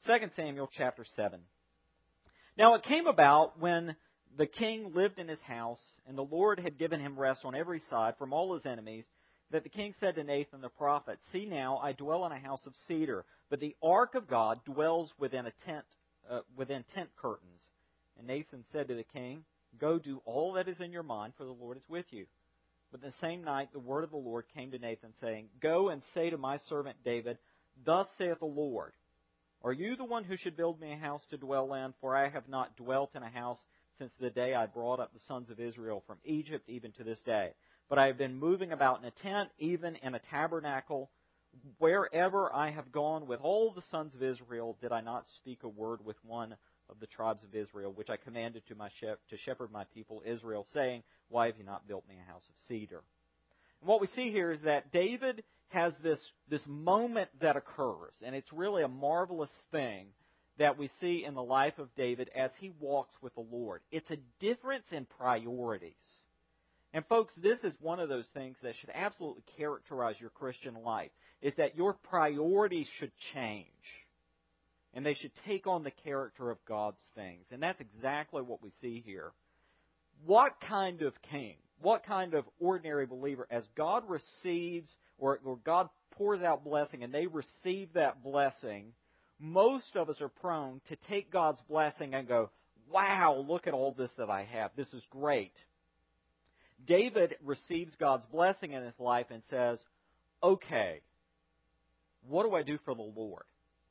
2 Samuel chapter 7. Now it came about when the king lived in his house, and the Lord had given him rest on every side from all his enemies, that the king said to Nathan the prophet, "See now, I dwell in a house of cedar, but the ark of God dwells within tent curtains." And Nathan said to the king, "Go do all that is in your mind, for the Lord is with you." But the same night the word of the Lord came to Nathan, saying, "Go and say to my servant David, Thus saith the Lord, Are you the one who should build me a house to dwell in? For I have not dwelt in a house since the day I brought up the sons of Israel from Egypt, even to this day. But I have been moving about in a tent, even in a tabernacle. Wherever I have gone with all the sons of Israel, did I not speak a word with one of the tribes of Israel, which I commanded to shepherd my people Israel, saying, Why have you not built me a house of cedar?" And what we see here is that David has this moment that occurs, and it's really a marvelous thing that we see in the life of David as he walks with the Lord. It's a difference in priorities. And folks, this is one of those things that should absolutely characterize your Christian life, is that your priorities should change. And they should take on the character of God's things. And that's exactly what we see here. What kind of king, what kind of ordinary believer, as God receives, or God pours out blessing and they receive that blessing, most of us are prone to take God's blessing and go, "Wow, look at all this that I have. This is great." David receives God's blessing in his life and says, "Okay, what do I do for the Lord?"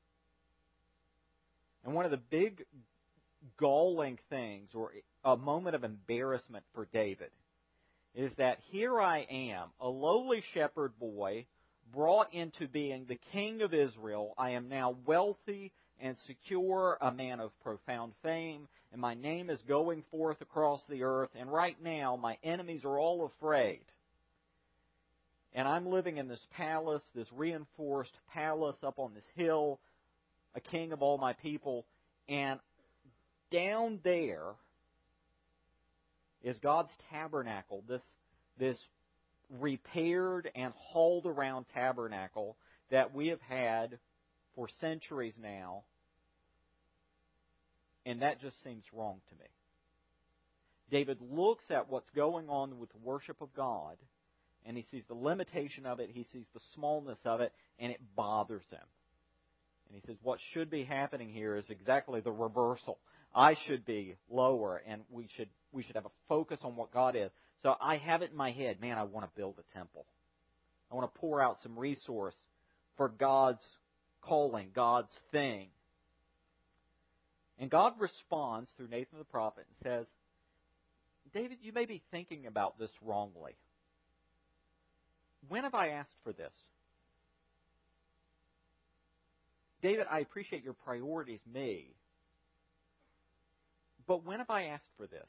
And one of the big galling things, or a moment of embarrassment for David, is that here I am, a lowly shepherd boy, brought into being the king of Israel. I am now wealthy and secure, a man of profound fame, and my name is going forth across the earth, and right now my enemies are all afraid. And I'm living in this palace, this reinforced palace up on this hill, a king of all my people, and down there is God's tabernacle, this repaired and hauled around tabernacle that we have had for centuries now, and that just seems wrong to me. David looks at what's going on with the worship of God, and he sees the limitation of it, he sees the smallness of it, and it bothers him. And he says, what should be happening here is exactly the reversal. I should be lower, and we should have a focus on what God is. So I have it in my head, man, I want to build a temple. I want to pour out some resource for God's calling, God's thing. And God responds through Nathan the prophet and says, David, you may be thinking about this wrongly. When have I asked for this? David, I appreciate your priorities, me. But when have I asked for this?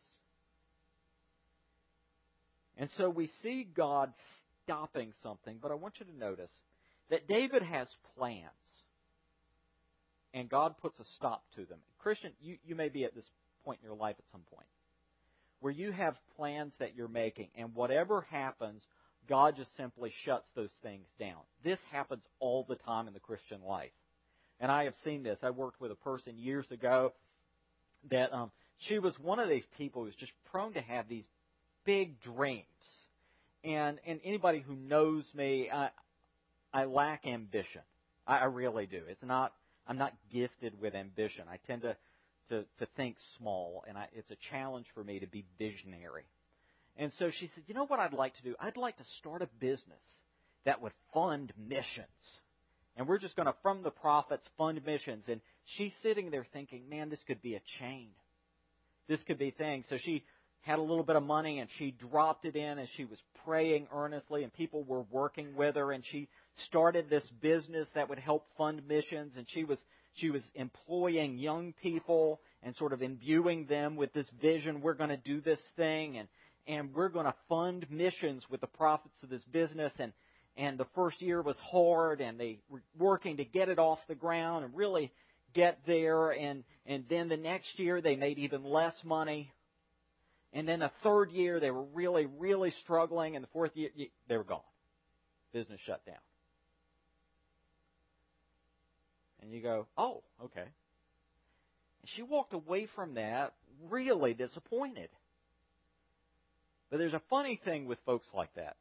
And so we see God stopping something, but I want you to notice that David has plans. And God puts a stop to them. Christian, you may be at this point in your life at some point where you have plans that you're making, and whatever happens, God just simply shuts those things down. This happens all the time in the Christian life. And I have seen this. I worked with a person years ago that she was one of these people who was just prone to have these big dreams. And anybody who knows me, I lack ambition. I really do. I'm not gifted with ambition. I tend to think small, and it's a challenge for me to be visionary. And so she said, you know what I'd like to do? I'd like to start a business that would fund missions. And we're just going to, from the prophets, fund missions. And she's sitting there thinking, man, this could be a chain. This could be things. So she had a little bit of money, and she dropped it in, and she was praying earnestly, and people were working with her, and she started this business that would help fund missions, and she was employing young people and sort of imbuing them with this vision. We're going to do this thing, and we're going to fund missions with the profits of this business. And the first year was hard, and they were working to get it off the ground and really get there. And then the next year they made even less money. And then the third year they were really, really struggling. And the fourth year, they were gone. Business shut down. And you go, oh, okay. And she walked away from that really disappointed. But there's a funny thing with folks like that.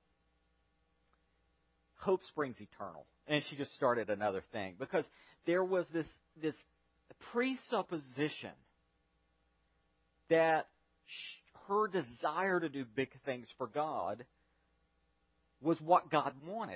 Hope springs eternal. And she just started another thing. Because there was this presupposition that her desire to do big things for God was what God wanted.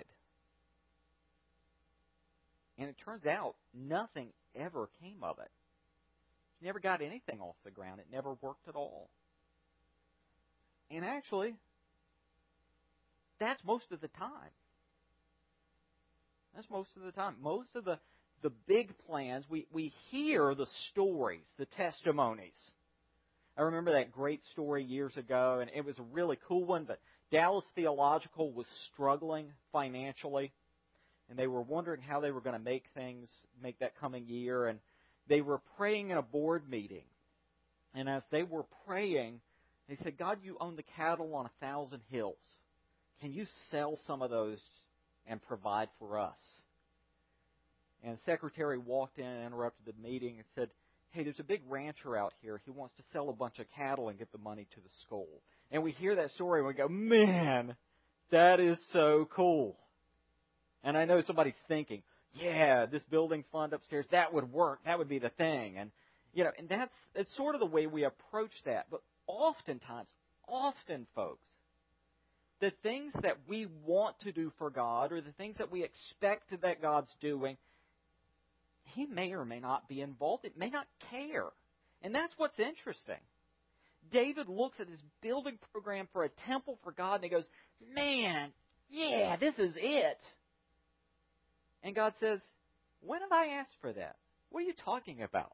And it turns out nothing ever came of it. She never got anything off the ground. It never worked at all. And actually, that's most of the time. That's most of the time. Most of the big plans, we hear the stories, the testimonies. I remember that great story years ago, and it was a really cool one, but Dallas Theological was struggling financially, and they were wondering how they were going to make that coming year, and they were praying in a board meeting. And as they were praying, they said, God, you own the cattle on 1,000 hills. Can you sell some of those and provide for us? And the secretary walked in and interrupted the meeting and said, hey, there's a big rancher out here. He wants to sell a bunch of cattle and get the money to the school. And we hear that story and we go, man, that is so cool. And I know somebody's thinking, yeah, this building fund upstairs, that would work. That would be the thing. And, and it's sort of the way we approach that. But often, folks, the things that we want to do for God or the things that we expect that God's doing, He may or may not be involved. It may not care. And that's what's interesting. David looks at his building program for a temple for God and he goes, man, yeah, this is it. And God says, when have I asked for that? What are you talking about?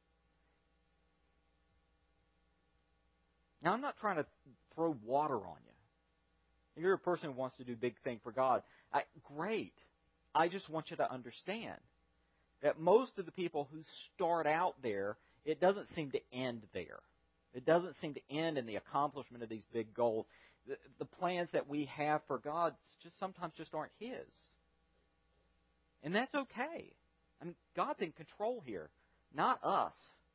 Now, I'm not trying to throw water on you. If you're a person who wants to do big things for God, great. I just want you to understand that most of the people who start out there, it doesn't seem to end there. It doesn't seem to end in the accomplishment of these big goals. The plans that we have for God sometimes aren't His. And that's okay. I mean, God's in control here, not us.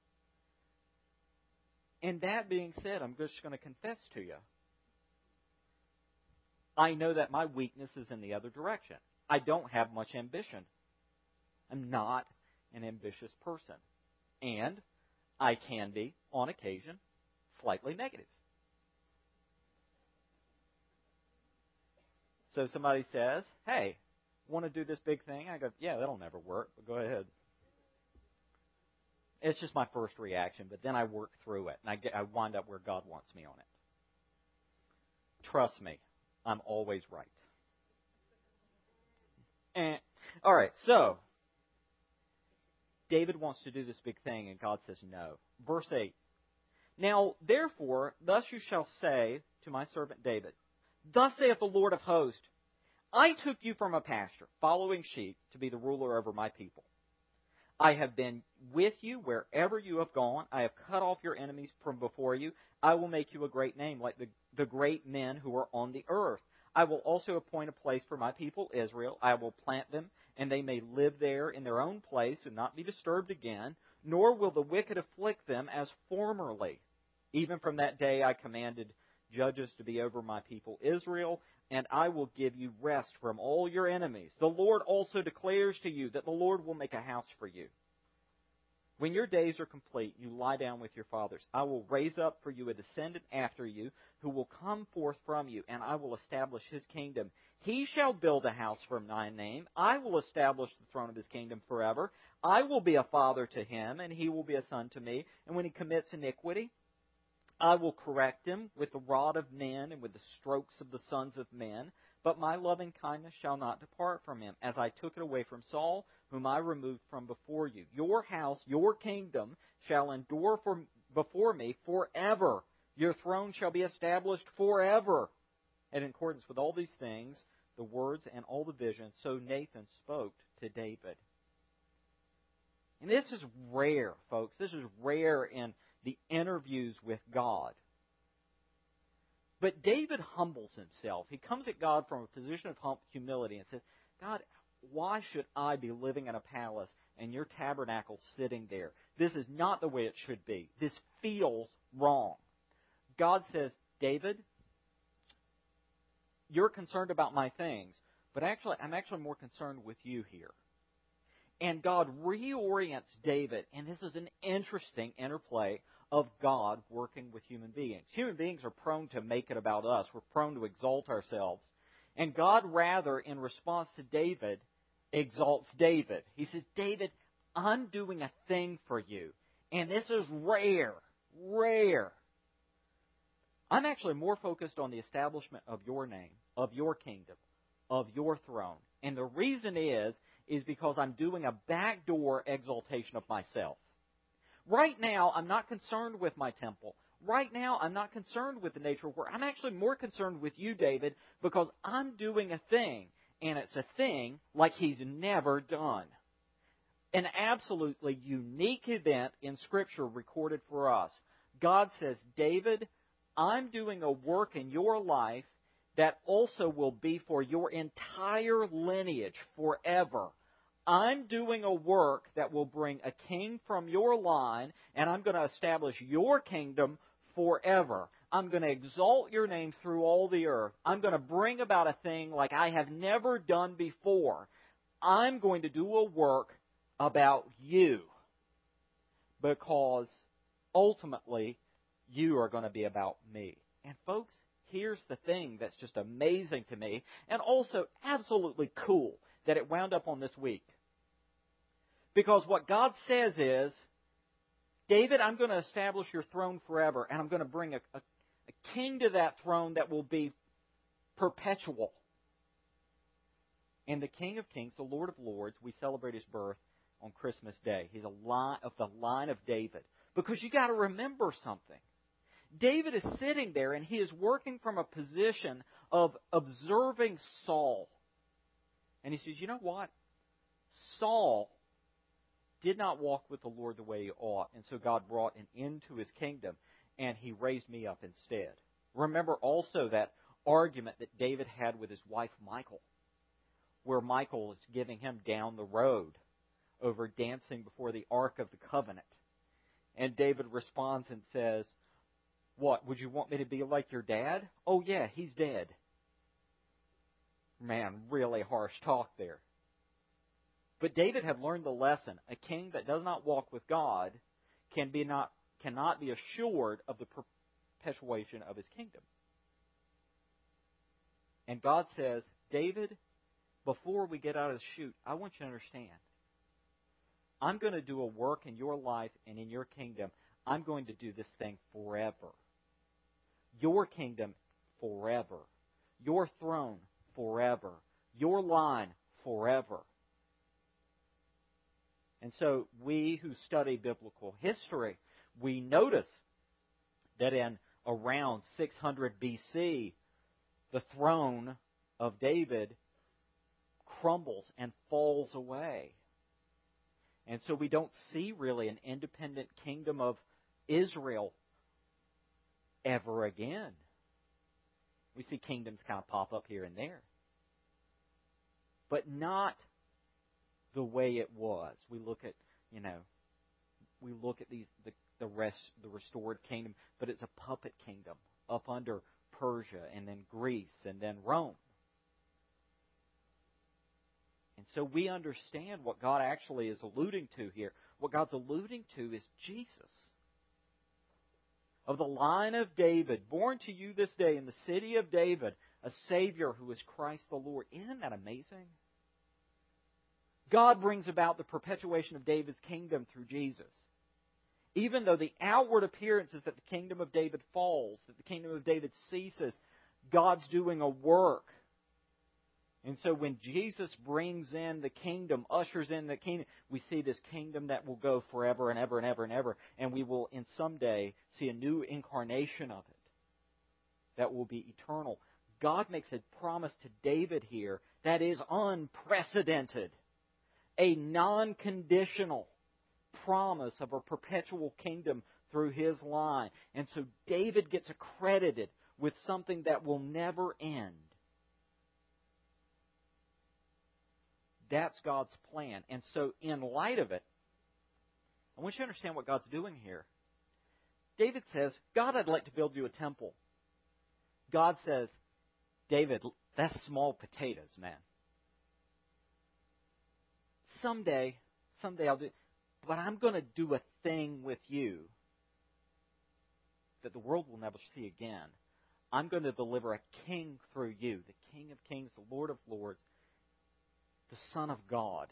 And that being said, I'm just going to confess to you. I know that my weakness is in the other direction. I don't have much ambition. I'm not an ambitious person. And I can be, on occasion, slightly negative. So somebody says, hey, want to do this big thing? I go, yeah, that'll never work, but go ahead. It's just my first reaction, but then I work through it, and I wind up where God wants me on it. Trust me, I'm always right. All right, so David wants to do this big thing, and God says no. Verse 8. Now, therefore, thus you shall say to my servant David, thus saith the Lord of hosts, I took you from a pasture, following sheep, to be the ruler over my people. I have been with you wherever you have gone. I have cut off your enemies from before you. I will make you a great name, like the great men who are on the earth. I will also appoint a place for my people Israel. I will plant them, and they may live there in their own place and not be disturbed again, nor will the wicked afflict them as formerly. Even from that day I commanded judges to be over my people Israel, and I will give you rest from all your enemies. The Lord also declares to you that the Lord will make a house for you. When your days are complete, you lie down with your fathers. I will raise up for you a descendant after you, who will come forth from you, and I will establish his kingdom. He shall build a house for my name. I will establish the throne of his kingdom forever. I will be a father to him, and he will be a son to me. And when he commits iniquity, I will correct him with the rod of men and with the strokes of the sons of men. But my loving kindness shall not depart from him, as I took it away from Saul, whom I removed from before you. Your house, your kingdom, shall endure before me forever. Your throne shall be established forever. And in accordance with all these things, the words and all the visions, so Nathan spoke to David. And this is rare, folks. This is rare in the interviews with God. But David humbles himself. He comes at God from a position of humility and says, God, why should I be living in a palace and your tabernacle's sitting there. This is not the way it should be. This feels wrong. God says, David, you're concerned about my things, but I'm actually more concerned with you here. And God reorients David, and this is an interesting interplay of God working with human beings. Human beings are prone to make it about us. We're prone to exalt ourselves. And God, rather, in response to David, exalts David. He says, David, I'm doing a thing for you. And this is rare. I'm actually more focused on the establishment of your name, of your kingdom, of your throne. And the reason is because I'm doing a backdoor exaltation of myself. Right now, I'm not concerned with my temple. Right now, I'm not concerned with the nature of work. I'm actually more concerned with you, David, because I'm doing a thing, and it's a thing like He's never done. An absolutely unique event in Scripture recorded for us. God says, David, I'm doing a work in your life that also will be for your entire lineage forever. I'm doing a work that will bring a king from your line, and I'm going to establish your kingdom forever. I'm going to exalt your name through all the earth. I'm going to bring about a thing like I have never done before. I'm going to do a work about you, because ultimately you are going to be about me. And folks, here's the thing that's just amazing to me, and also absolutely cool, that it wound up on this week. Because what God says is, David, I'm going to establish your throne forever, and I'm going to bring a king to that throne that will be perpetual. And the King of Kings, the Lord of Lords, we celebrate His birth on Christmas Day. He's a line of the line of David. Because you got to remember something. David is sitting there, and he is working from a position of observing Saul. And he says, you know what? Saul did not walk with the Lord the way he ought, and so God brought an end to his kingdom, and He raised me up instead. Remember also that argument that David had with his wife Michal, where Michal is giving him down the road over dancing before the Ark of the Covenant. And David responds and says, what, would you want me to be like your dad? Oh yeah, he's dead. Man, really harsh talk there. But David had learned the lesson. A king that does not walk with God cannot be assured of the perpetuation of his kingdom. And God says, David, before we get out of the chute, I want you to understand, I'm going to do a work in your life and in your kingdom. I'm going to do this thing forever. Your kingdom forever. Your throne forever. Your line forever. And so we who study biblical history, we notice that in around 600 BC, the throne of David crumbles and falls away. And so we don't see really an independent kingdom of Israel ever again. We see kingdoms kind of pop up here and there. But not the way it was. We look at, the restored kingdom, but it's a puppet kingdom up under Persia and then Greece and then Rome. And so we understand what God actually is alluding to here. What God's alluding to is Jesus. Of the line of David, born to you this day in the city of David, a Savior who is Christ the Lord. Isn't that amazing? God brings about the perpetuation of David's kingdom through Jesus. Even though the outward appearance is that the kingdom of David falls, that the kingdom of David ceases, God's doing a work. And so when Jesus brings in the kingdom, ushers in the kingdom, we see this kingdom that will go forever and ever and ever and ever. And we will in some day see a new incarnation of it that will be eternal. God makes a promise to David here that is unprecedented. A non-conditional promise of a perpetual kingdom through his line. And so David gets accredited with something that will never end. That's God's plan. And so in light of it, I want you to understand what God's doing here. David says, God, I'd like to build you a temple. God says, David, that's small potatoes, man. Someday I'll do it. But I'm going to do a thing with you that the world will never see again. I'm going to deliver a king through you, the King of Kings, the Lord of Lords, the Son of God.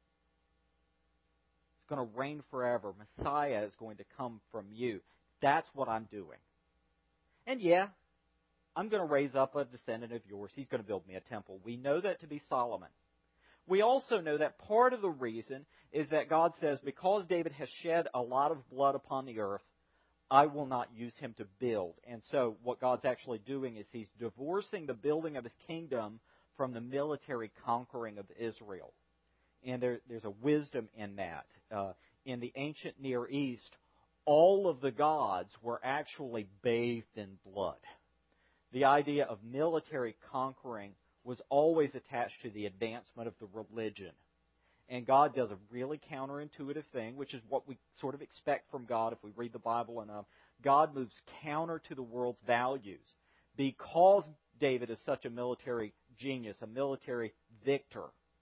It's going to reign forever. Messiah is going to come from you. That's what I'm doing. And yeah, I'm going to raise up a descendant of yours. He's going to build me a temple. We know that to be Solomon. We also know that part of the reason is that God says, because David has shed a lot of blood upon the earth, I will not use him to build. And so what God's actually doing is He's divorcing the building of His kingdom from the military conquering of Israel. And there's a wisdom in that. In the ancient Near East, all of the gods were actually bathed in blood. The idea of military conquering was always attached to the advancement of the religion. And God does a really counterintuitive thing, which is what we sort of expect from God if we read the Bible enough. God moves counter to the world's values. Because David is such a military genius, a military victor,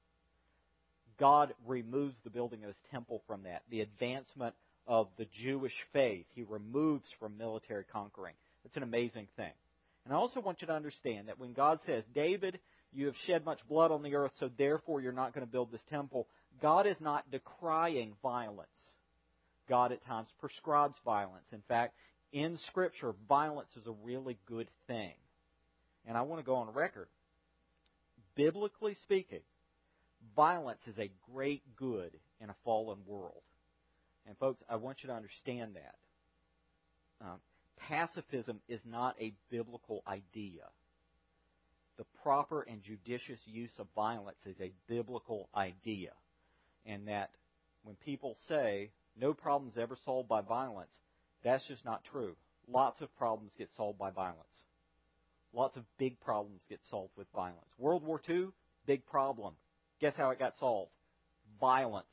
God removes the building of His temple from that. The advancement of the Jewish faith, He removes from military conquering. It's an amazing thing. And I also want you to understand that when God says, David, you have shed much blood on the earth, so therefore you're not going to build this temple, God is not decrying violence. God at times prescribes violence. In fact, in Scripture, violence is a really good thing. And I want to go on record. Biblically speaking, violence is a great good in a fallen world. And folks, I want you to understand that. Pacifism is not a biblical idea. The proper and judicious use of violence is a biblical idea. And that when people say no problem's ever solved by violence, that's just not true. Lots of problems get solved by violence. Lots of big problems get solved with violence. World War II, big problem. Guess how it got solved? Violence.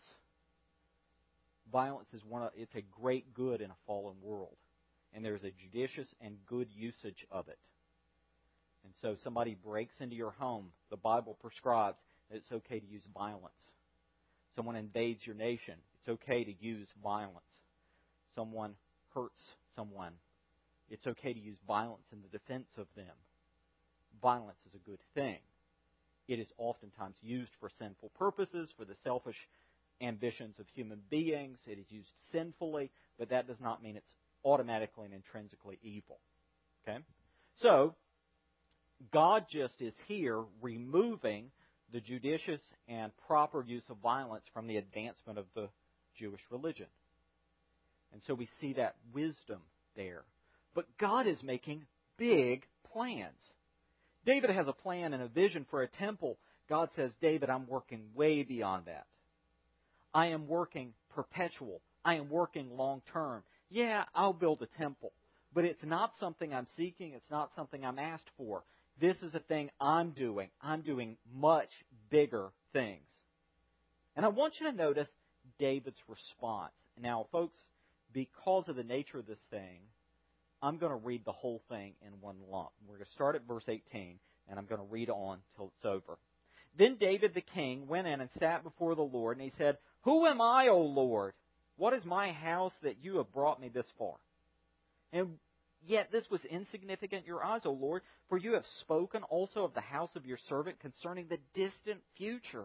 Violence is it's a great good in a fallen world. And there's a judicious and good usage of it. And so somebody breaks into your home, the Bible prescribes that it's okay to use violence. Someone invades your nation, it's okay to use violence. Someone hurts someone, it's okay to use violence in the defense of them. Violence is a good thing. It is oftentimes used for sinful purposes, for the selfish ambitions of human beings. It is used sinfully, but that does not mean it's automatically and intrinsically evil. Okay? So, God just is here removing the judicious and proper use of violence from the advancement of the Jewish religion. And so we see that wisdom there. But God is making big plans. David has a plan and a vision for a temple. God says, David, I'm working way beyond that. I am working perpetual. I am working long term. Yeah, I'll build a temple. But it's not something I'm seeking. It's not something I'm asked for. This is a thing I'm doing. I'm doing much bigger things. And I want you to notice David's response. Now, folks, because of the nature of this thing, I'm going to read the whole thing in one lump. We're going to start at verse 18, and I'm going to read on till it's over. Then David the king went in and sat before the Lord, and he said, Who am I, O Lord? What is my house that you have brought me this far? And yet this was insignificant in your eyes, O Lord, for you have spoken also of the house of your servant concerning the distant future.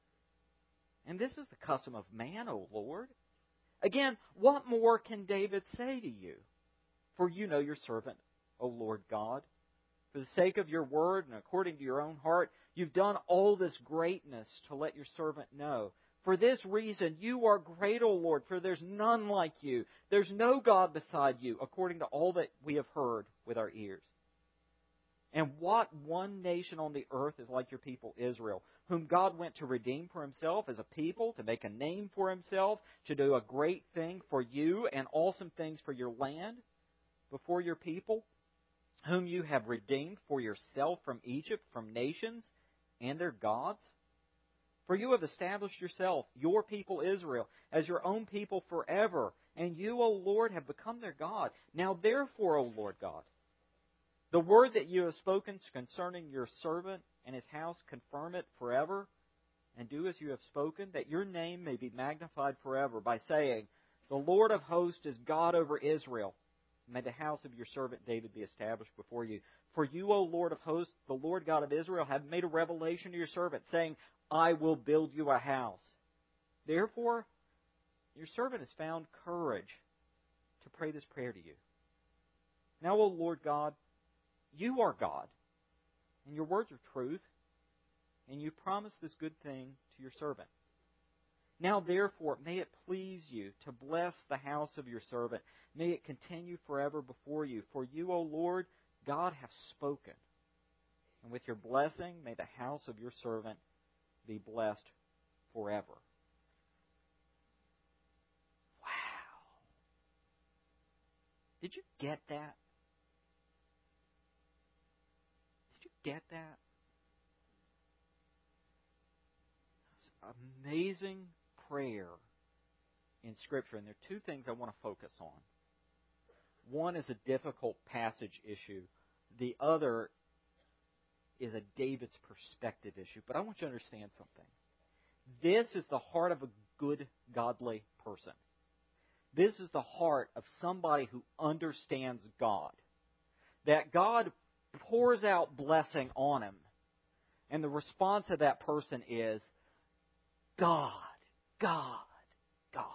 And this is the custom of man, O Lord. Again, what more can David say to you? For you know your servant, O Lord God. For the sake of your word and according to your own heart, you've done all this greatness to let your servant know. For this reason, you are great, O Lord, for there's none like you. There's no God beside you, according to all that we have heard with our ears. And what one nation on the earth is like your people Israel, whom God went to redeem for Himself as a people, to make a name for Himself, to do a great thing for you and awesome things for your land before your people, whom you have redeemed for yourself from Egypt, from nations and their gods? For you have established yourself, your people Israel, as your own people forever, and you, O Lord, have become their God. Now therefore, O Lord God, the word that you have spoken concerning your servant and his house, confirm it forever, and do as you have spoken, that your name may be magnified forever, by saying, the Lord of hosts is God over Israel. May the house of your servant David be established before you. For you, O Lord of hosts, the Lord God of Israel, have made a revelation to your servant, saying, I will build you a house. Therefore, your servant has found courage to pray this prayer to you. Now, O Lord God, you are God, and your words are truth, and you promised this good thing to your servant. Now, therefore, may it please you to bless the house of your servant. May it continue forever before you. For you, O Lord, God, have spoken. And with your blessing, may the house of your servant be blessed forever. Wow. Did you get that? Did you get that? It's amazing prayer in Scripture, and there are two things I want to focus on. One is a difficult passage issue. The other is a David's perspective issue. But I want you to understand something. This is the heart of a good, godly person. This is the heart of somebody who understands God. That God pours out blessing on him. And the response of that person is, God, God, God.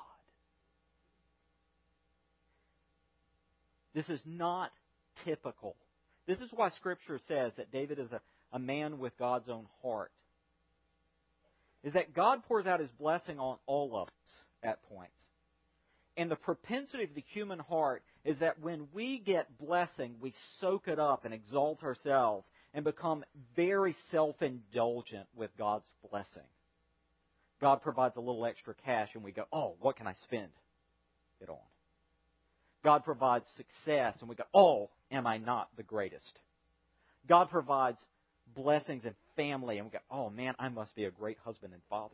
This is not typical. This is why Scripture says that David is a man with God's own heart. Is that God pours out His blessing on all of us at points. And the propensity of the human heart is that when we get blessing, we soak it up and exalt ourselves and become very self-indulgent with God's blessing. God provides a little extra cash and we go, oh, what can I spend it on? God provides success and we go, oh, am I not the greatest? God provides blessings and family and we go, oh man, I must be a great husband and father.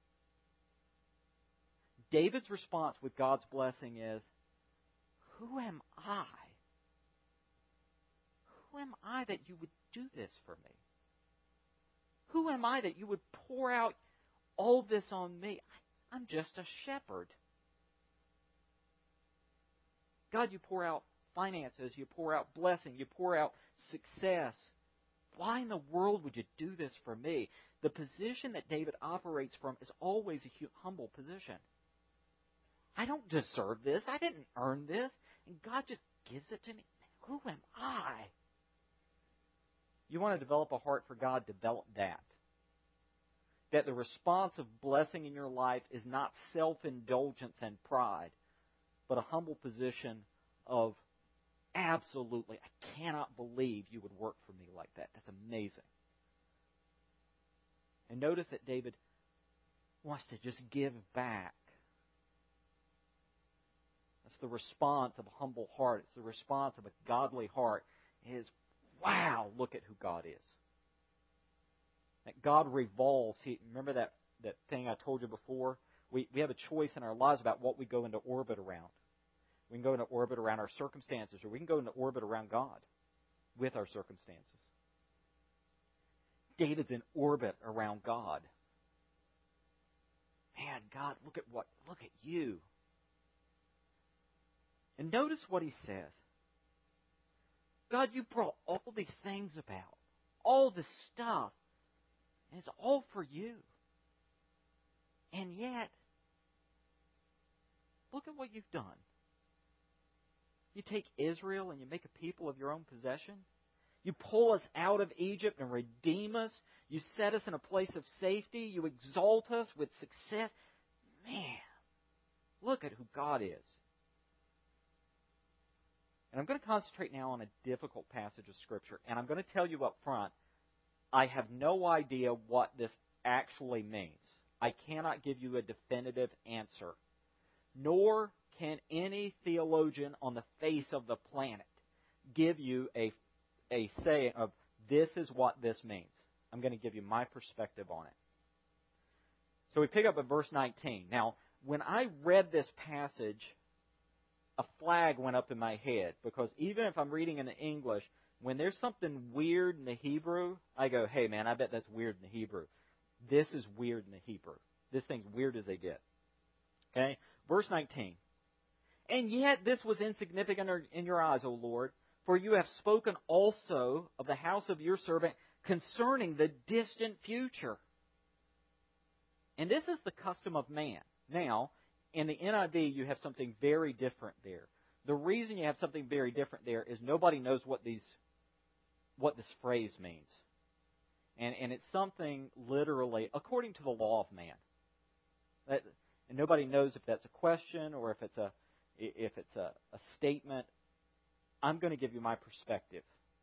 David's response with God's blessing is, who am I? Who am I that you would do this for me? Who am I that you would pour out all this on me? I'm just a shepherd. God, you pour out finances, you pour out blessing, you pour out success. Why in the world would you do this for me? The position that David operates from is always a humble position. I don't deserve this. I didn't earn this. And God just gives it to me. Who am I? You want to develop a heart for God, develop that. That the response of blessing in your life is not self-indulgence and pride, but a humble position of, absolutely, I cannot believe you would work for me like that. That's amazing. And notice that David wants to just give back. That's the response of a humble heart. It's the response of a godly heart. It is, wow, look at who God is. That God revolves. Remember that thing I told you before? We have a choice in our lives about what we go into orbit around. We can go into orbit around our circumstances, or we can go into orbit around God with our circumstances. David's in orbit around God. Man, God, look at you. And notice what he says. God, you brought all these things about, all this stuff, and it's all for you. And yet, look at what you've done. You take Israel and you make a people of your own possession. You pull us out of Egypt and redeem us. You set us in a place of safety. You exalt us with success. Man, look at who God is. And I'm going to concentrate now on a difficult passage of Scripture. And I'm going to tell you up front, I have no idea what this actually means. I cannot give you a definitive answer. Nor can any theologian on the face of the planet give you a saying of, this is what this means. I'm going to give you my perspective on it. So we pick up at verse 19. Now, when I read this passage, a flag went up in my head, because even if I'm reading in the English, when there's something weird in the Hebrew, I go, hey man, I bet that's weird in the Hebrew. This is weird in the Hebrew. This thing's weird as they get. Okay? Verse 19. And yet this was insignificant in your eyes, O Lord, for you have spoken also of the house of your servant concerning the distant future. And this is the custom of man. Now, in the NIV, you have something very different there. The reason you have something very different there is nobody knows what this phrase means. And it's something literally according to the law of man. And nobody knows if that's a question or if it's a statement. I'm going to give you my perspective.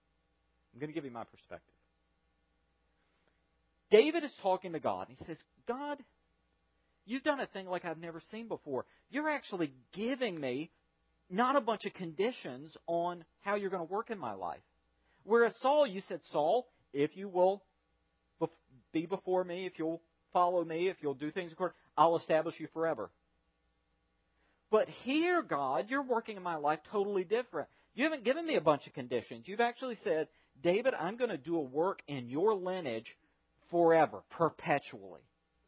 David is talking to God. And he says, God, you've done a thing like I've never seen before. You're actually giving me not a bunch of conditions on how you're going to work in my life. Whereas Saul, you said, Saul, if you will be before me, if you'll follow me, if you'll do things according, I'll establish you forever. But here, God, you're working in my life totally different. You haven't given me a bunch of conditions. You've actually said, David, I'm going to do a work in your lineage forever, perpetually.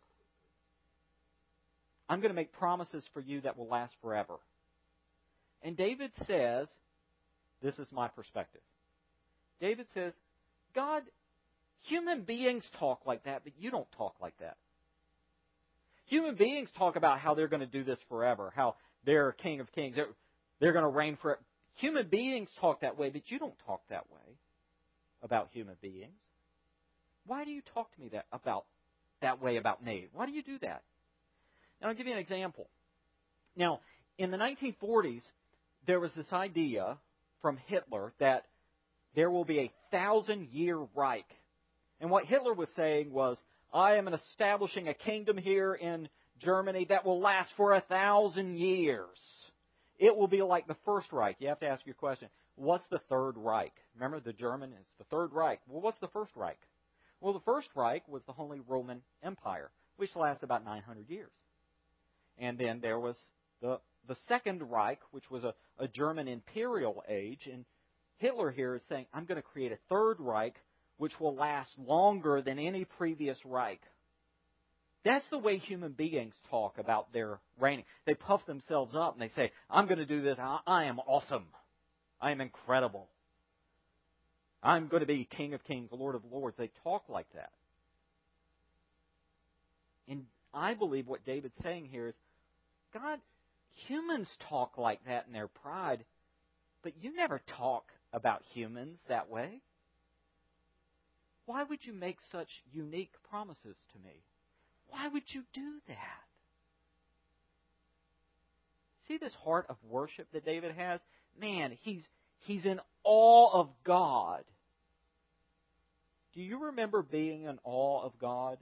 I'm going to make promises for you that will last forever. And David says, this is my perspective. David says, God, human beings talk like that, but you don't talk like that. Human beings talk about how they're going to do this forever, how they're King of Kings, they're going to reign forever. Human beings talk that way, but you don't talk that way about human beings. Why do you talk to me that way about me? Why do you do that? And I'll give you an example. Now, in the 1940s, there was this idea from Hitler that there will be a 1,000-year Reich. And what Hitler was saying was, I am establishing a kingdom here in Germany that will last for 1,000 years. It will be like the First Reich. You have to ask your question, what's the Third Reich? Remember, the German is the Third Reich. Well, what's the First Reich? Well, the First Reich was the Holy Roman Empire, which lasted about 900 years. And then there was the Second Reich, which was a German imperial age. And Hitler here is saying, I'm going to create a Third Reich which will last longer than any previous Reich. That's the way human beings talk about their reigning. They puff themselves up and they say, I'm going to do this. I am awesome. I am incredible. I'm going to be King of Kings, Lord of Lords. They talk like that. And I believe what David's saying here is, God, humans talk like that in their pride, but you never talk about humans that way. Why would you make such unique promises to me? Why would you do that? See this heart of worship that David has? Man, he's in awe of God. Do you remember being in awe of God?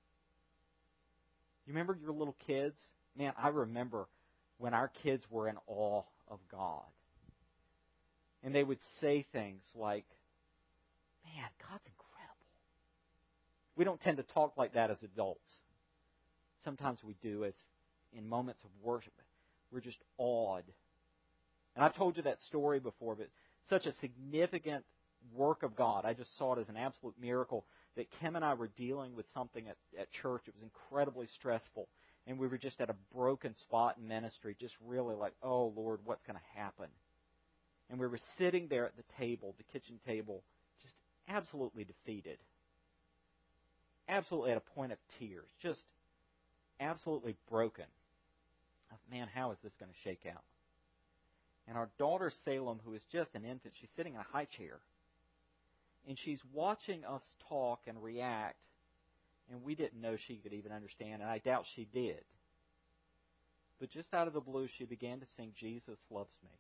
You remember your little kids? Man, I remember when our kids were in awe of God. And they would say things like, man, God's incredible. We don't tend to talk like that as adults. Sometimes we do, as in moments of worship. We're just awed. And I've told you that story before, but such a significant work of God. I just saw it as an absolute miracle that Kim and I were dealing with something at church. It was incredibly stressful. And we were just at a broken spot in ministry, just really like, oh, Lord, what's going to happen? And we were sitting there at the table, the kitchen table, just absolutely defeated. Absolutely at a point of tears. Just absolutely broken. Man, how is this going to shake out? And our daughter, Salem, who is just an infant, she's sitting in a high chair. And she's watching us talk and react. And we didn't know she could even understand, and I doubt she did. But just out of the blue, she began to sing, Jesus Loves Me.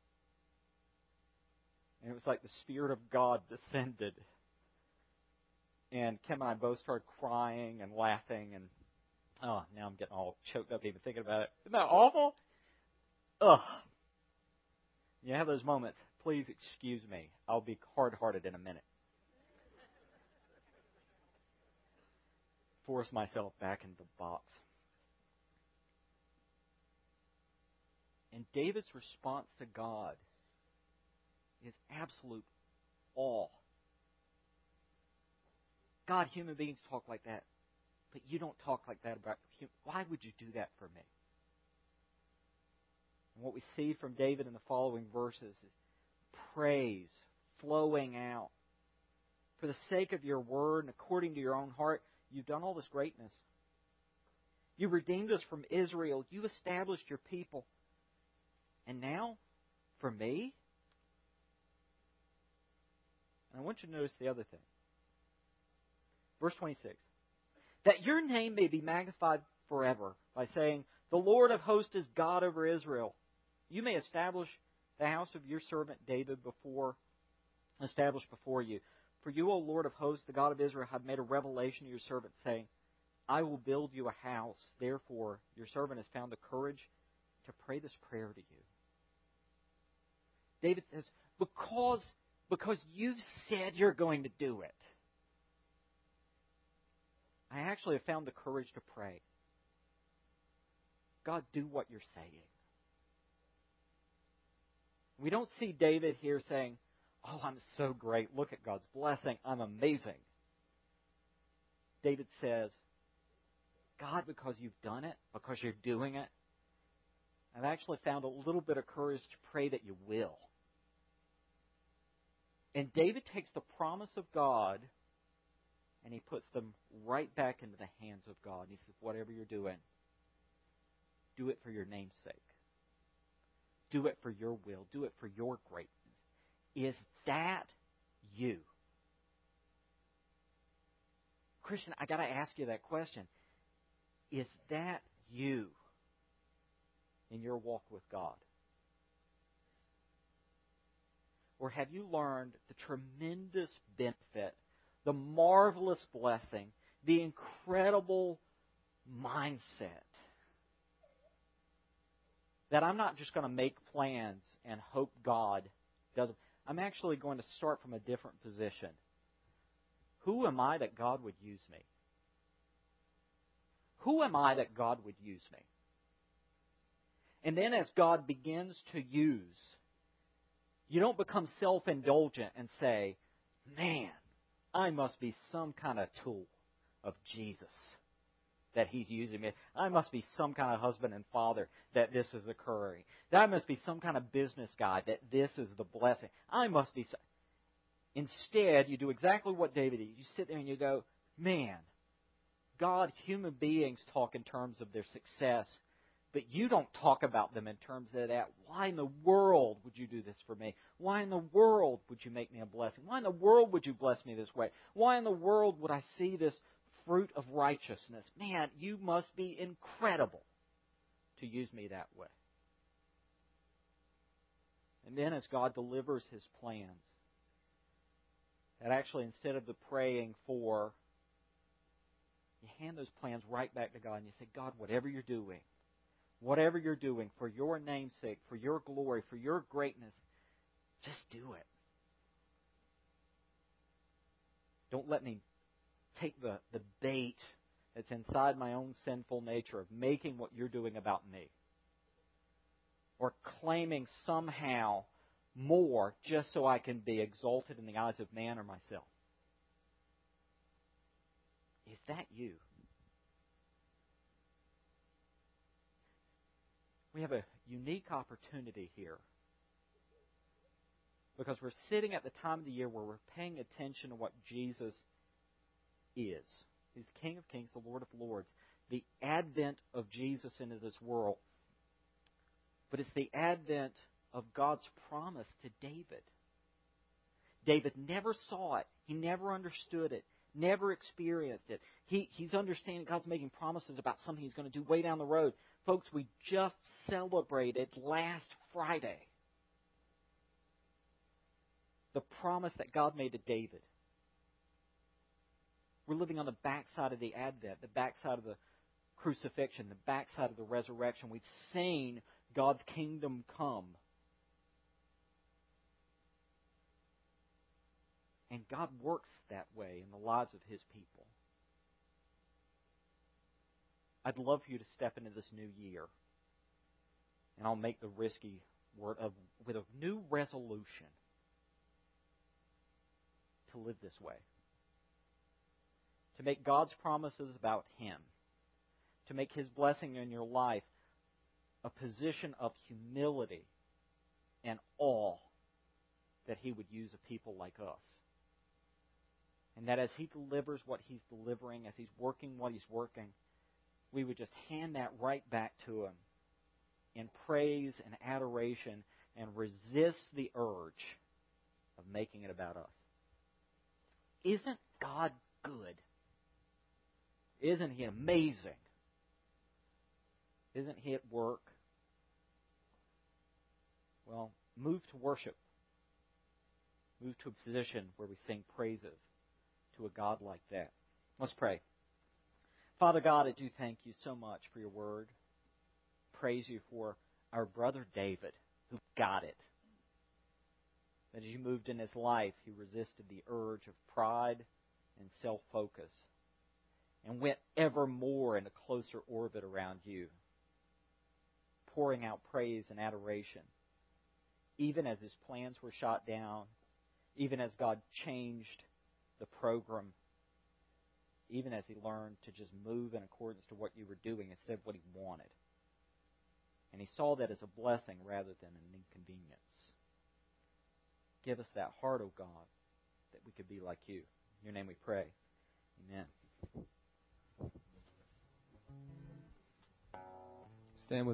And it was like the Spirit of God descended. And Kim and I both started crying and laughing. And oh, now I'm getting all choked up even thinking about it. Isn't that awful? Ugh. You have those moments. Please excuse me. I'll be hard-hearted in a minute. force myself back into the box. And David's response to God is absolute awe. God, human beings talk like that, but you don't talk like that about human. Why would you do that for me? And what we see from David in the following verses is praise flowing out. For the sake of your word and according to your own heart, you've done all this greatness. You redeemed us from Israel. You established your people. And now, for me? And I want you to notice the other thing. Verse 26. That your name may be magnified forever by saying, the Lord of hosts is God over Israel. You may establish the house of your servant David established before you. For you, O Lord of hosts, the God of Israel, have made a revelation to your servant, saying, I will build you a house. Therefore, your servant has found the courage to pray this prayer to you. David says, because you've said you're going to do it, I actually have found the courage to pray. God, do what you're saying. We don't see David here saying, oh, I'm so great. Look at God's blessing. I'm amazing. David says, God, because you've done it, because you're doing it, I've actually found a little bit of courage to pray that you will. And David takes the promise of God and he puts them right back into the hands of God. And he says, whatever you're doing, do it for your name's sake. Do it for your will. Do it for your greatness. Is that you? Christian, I got to ask you that question. Is that you in your walk with God? Or have you learned the tremendous benefit, the marvelous blessing, the incredible mindset that I'm not just going to make plans and hope God does it. I'm actually going to start from a different position. Who am I that God would use me? Who am I that God would use me? And then as God begins to use, you don't become self-indulgent and say, man, I must be some kind of tool of Jesus that He's using me. I must be some kind of husband and father that this is occurring. I must be some kind of business guy that this is the blessing. I must be... Instead, you do exactly what David did. You sit there and you go, man, God, human beings talk in terms of their success, but you don't talk about them in terms of that. Why in the world would you do this for me? Why in the world would you make me a blessing? Why in the world would you bless me this way? Why in the world would I see this fruit of righteousness? Man, you must be incredible to use me that way. And then as God delivers His plans, that actually instead of the praying for, you hand those plans right back to God and you say, God, whatever you're doing for your name's sake, for your glory, for your greatness, just do it. Don't let me take the bait that's inside my own sinful nature of making what you're doing about me. Or claiming somehow more just so I can be exalted in the eyes of man or myself. Is that you? We have a unique opportunity here because we're sitting at the time of the year where we're paying attention to what Jesus is. He's the King of Kings, the Lord of Lords. The advent of Jesus into this world. But it's the advent of God's promise to David. David never saw it. He never understood it. Never experienced it. He's understanding God's making promises about something He's going to do way down the road. Folks, we just celebrated last Friday the promise that God made to David. We're living on the backside of the Advent, the backside of the crucifixion, the backside of the resurrection. We've seen God's kingdom come. And God works that way in the lives of His people. I'd love for you to step into this new year. And I'll make the risky word with a new resolution to live this way. To make God's promises about Him. To make His blessing in your life a position of humility and awe that He would use a people like us. And that as He delivers what He's delivering, as He's working what He's working, we would just hand that right back to Him in praise and adoration and resist the urge of making it about us. Isn't God good? Isn't He amazing? Isn't He at work? Well, move to worship. Move to a position where we sing praises to a God like that. Let's pray. Father God, I do thank You so much for Your word. Praise You for our brother David, who got it. That as You moved in his life, he resisted the urge of pride and self-focus and went ever more in a closer orbit around You, pouring out praise and adoration, even as his plans were shot down, even as God changed the program, even as he learned to just move in accordance to what You were doing instead of what he wanted. And he saw that as a blessing rather than an inconvenience. Give us that heart, O God, that we could be like You. In Your name we pray. Amen. Stand with